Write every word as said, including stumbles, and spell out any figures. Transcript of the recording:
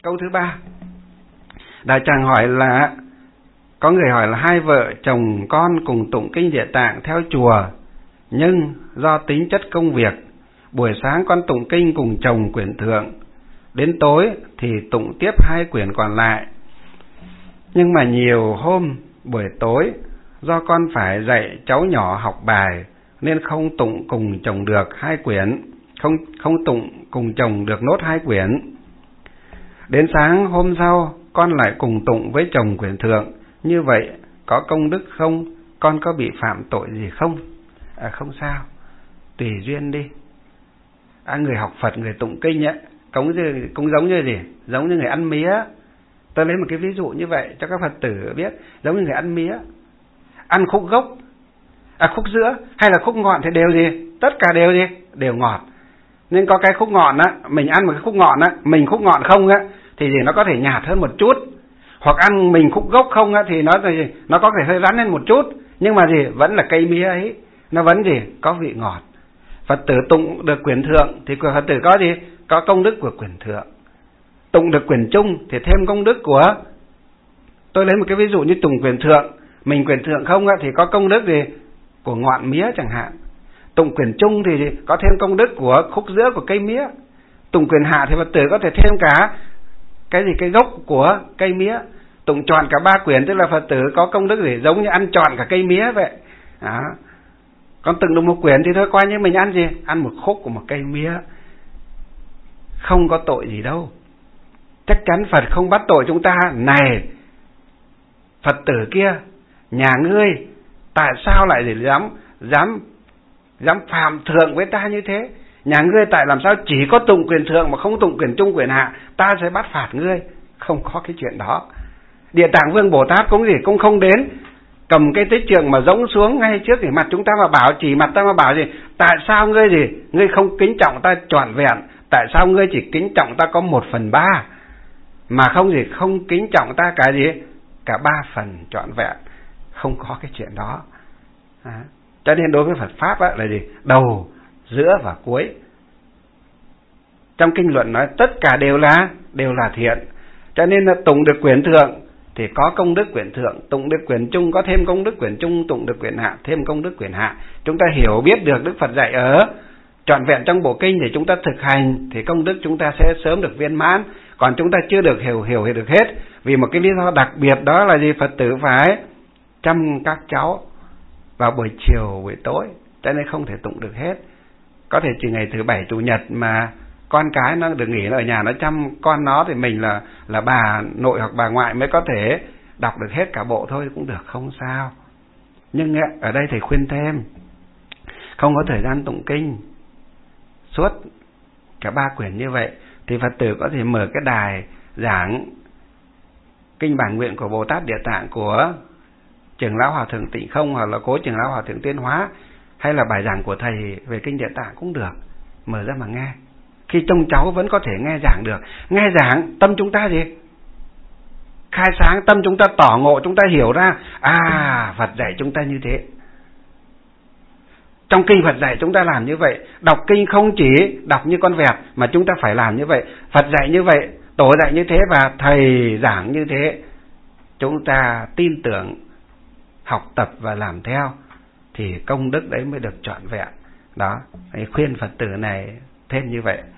Câu thứ ba, Đại Tràng hỏi là có người hỏi là hai vợ chồng con cùng tụng kinh Địa Tạng theo chùa, nhưng do tính chất công việc, buổi sáng con tụng kinh cùng chồng quyển thượng, đến tối thì tụng tiếp hai quyển còn lại. Nhưng mà nhiều hôm buổi tối do con phải dạy cháu nhỏ học bài nên không tụng cùng chồng được hai quyển, không không tụng cùng chồng được nốt hai quyển. Đến sáng hôm sau con lại cùng tụng với chồng quyển thượng, như vậy có công đức không? Con có bị phạm tội gì không? À, không sao, tùy duyên đi. À, người học Phật, người tụng kinh ấy, cũng, cũng giống như gì? Giống như người ăn mía. Tôi lấy một cái ví dụ như vậy cho các Phật tử biết, giống như người ăn mía. Ăn khúc gốc, à khúc giữa hay là khúc ngọn thì đều gì? Tất cả đều gì? Đều ngọt. Nên có cái khúc ngọn á, mình ăn một cái khúc ngọn á, mình khúc ngọn không á, thì gì nó có thể nhạt hơn một chút. Hoặc ăn mình khúc gốc không á, thì nó gì? Nó có thể hơi rắn lên một chút. Nhưng mà gì? Vẫn là cây mía ấy, nó vẫn gì? Có vị ngọt. Phật tử tụng được quyển thượng thì Phật tử có gì? Có công đức của quyển thượng. Tụng được quyển trung thì thêm công đức của, tôi lấy một cái ví dụ như tụng quyển thượng, mình quyển thượng không á, thì có công đức gì? Của ngọn mía chẳng hạn. Tụng quyển trung thì có thêm công đức của khúc giữa của cây mía. Tụng quyển hạ thì Phật tử có thể thêm cả cái gì? Cái gốc của cây mía. Tụng trọn cả ba quyển tức là Phật tử có công đức gì? Giống như ăn trọn cả cây mía vậy. Đó. Còn từng được một quyển thì thôi coi như mình ăn gì? Ăn một khúc của một cây mía. Không có tội gì đâu. Chắc chắn Phật không bắt tội chúng ta. Này Phật tử kia, nhà ngươi tại sao lại để dám dám dám phạm thượng với ta như thế? Nhà ngươi tại làm sao chỉ có tụng quyển thượng mà không tụng quyển trung quyển hạ? Ta sẽ bắt phạt ngươi. Không có cái chuyện đó. Địa Tạng Vương Bồ Tát cũng gì cũng không đến cầm cái tích trượng mà giống xuống ngay trước thì mặt chúng ta mà bảo, chỉ mặt ta mà bảo gì? Tại sao ngươi gì? Ngươi không kính trọng ta trọn vẹn? Tại sao ngươi chỉ kính trọng ta có một phần ba? Mà không gì? Không kính trọng ta cả gì? Cả ba phần trọn vẹn. Không có cái chuyện đó. À, cho nên đối với Phật Pháp á, là gì? Đầu, giữa và cuối. Trong kinh luận nói tất cả đều là đều là thiện. Cho nên là tụng được quyển thượng thì có công đức quyển thượng, tụng được quyển trung có thêm công đức quyển trung, tụng được quyển hạ thêm công đức quyển hạ. Chúng ta hiểu biết được Đức Phật dạy ở trọn vẹn trong bộ kinh để chúng ta thực hành thì công đức chúng ta sẽ sớm được viên mãn. Còn chúng ta chưa được hiểu hiểu được hết vì một cái lý do đặc biệt, đó là gì? Phật tử phải chăm các cháu vào buổi chiều buổi tối, cho nên không thể tụng được hết. Có thể chỉ ngày thứ bảy chủ nhật mà con cái nó được nghỉ ở nhà nó chăm con nó thì mình là là bà nội hoặc bà ngoại mới có thể đọc được hết cả bộ thôi, cũng được, không sao. Nhưng ở đây thầy khuyên thêm, không có thời gian tụng kinh suốt cả ba quyển như vậy thì Phật tử có thể mở cái đài giảng kinh bản nguyện của Bồ Tát Địa Tạng của Trưởng lão Hòa thượng Tịnh Không hoặc là cố Trưởng lão Hòa thượng Tiến Hóa, hay là bài giảng của thầy về kinh Địa Tạng cũng được, mở ra mà nghe. Khi trông cháu vẫn có thể nghe giảng được. Nghe giảng tâm chúng ta gì? Khai sáng, tâm chúng ta tỏ ngộ, chúng ta hiểu ra à Phật dạy chúng ta như thế. Trong kinh Phật dạy chúng ta làm như vậy. Đọc kinh không chỉ đọc như con vẹt mà chúng ta phải làm như vậy. Phật dạy như vậy, tổ dạy như thế và thầy giảng như thế. Chúng ta tin tưởng, học tập và làm theo thì công đức đấy mới được trọn vẹn. Đó, khuyên Phật tử này thêm như vậy.